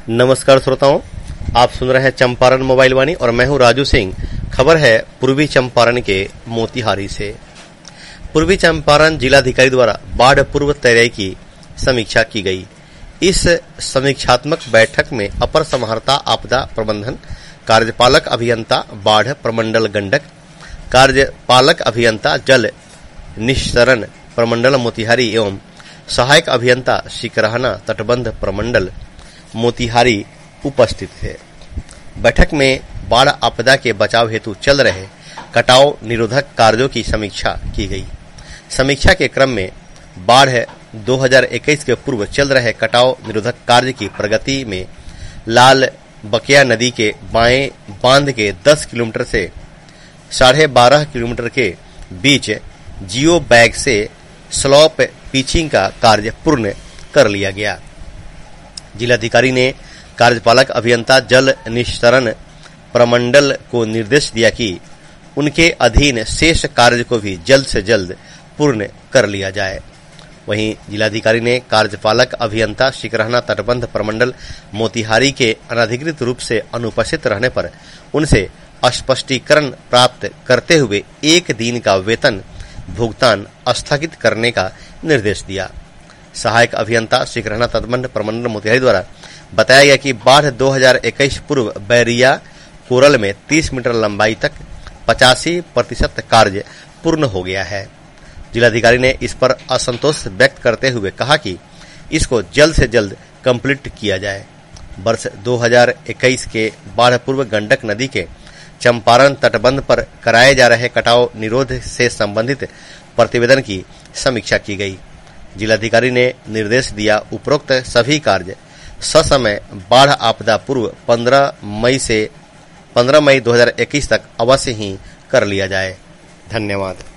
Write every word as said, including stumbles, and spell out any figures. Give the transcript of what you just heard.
नमस्कार श्रोताओं, आप सुन रहे हैं चंपारण मोबाइल वाणी और मैं हूं राजू सिंह। खबर है पूर्वी चंपारण के मोतिहारी से। पूर्वी चंपारण जिलाधिकारी द्वारा बाढ़ पूर्व तैयारी की समीक्षा की गई। इस समीक्षात्मक बैठक में अपर समाहर्ता आपदा प्रबंधन, कार्यपालक अभियंता बाढ़ प्रमंडल गंडक, कार्यपालक अभियंता जल निस्सरण प्रमंडल मोतिहारी एवं सहायक अभियंता सिकरहना तटबंध प्रमंडल मोतिहारी उपस्थित थे। बैठक में बाढ़ आपदा के बचाव हेतु चल रहे कटाव निरोधक कार्यों की समीक्षा की गई। समीक्षा के क्रम में बाढ़ दो हज़ार इक्कीस के पूर्व चल रहे कटाव निरोधक कार्य की प्रगति में लाल बकिया नदी के बाएं बांध के दस किलोमीटर से साढ़े बारह किलोमीटर के बीच जियो बैग से स्लॉप पिचिंग का कार्य पूर्ण कर लिया गया। जिलाधिकारी ने कार्यपालक अभियंता जल निस्सरण प्रमंडल को निर्देश दिया कि उनके अधीन शेष कार्य को भी जल्द से जल्द पूर्ण कर लिया जाए। वहीं जिलाधिकारी ने कार्यपालक अभियंता सिकरहना तटबंध प्रमंडल मोतिहारी के अनधिकृत रूप से अनुपस्थित रहने पर उनसे स्पष्टीकरण प्राप्त करते हुए एक दिन का वेतन भुगतान स्थगित करने का निर्देश दिया। सहायक अभियंता सिकरहना तटबंध प्रमंडल मोतिहारी द्वारा बताया गया कि बाढ़ दो हज़ार इक्कीस पूर्व बैरिया कोरल में तीस मीटर लंबाई तक पचासी प्रतिशत कार्य पूर्ण हो गया है। जिलाधिकारी ने इस पर असंतोष व्यक्त करते हुए कहा कि इसको जल्द से जल्द कंप्लीट किया जाए। वर्ष दो हज़ार इक्कीस के बाढ़ पूर्व गंडक नदी के चंपारण तटबंध पर कराए जा रहे कटाव निरोध से संबंधित प्रतिवेदन की समीक्षा की गई। जिलाधिकारी ने निर्देश दिया उपरोक्त सभी कार्य ससमय बाढ़ आपदा पूर्व पंद्रह मई से पंद्रह मई दो हज़ार इक्कीस तक अवश्य ही कर लिया जाए। धन्यवाद।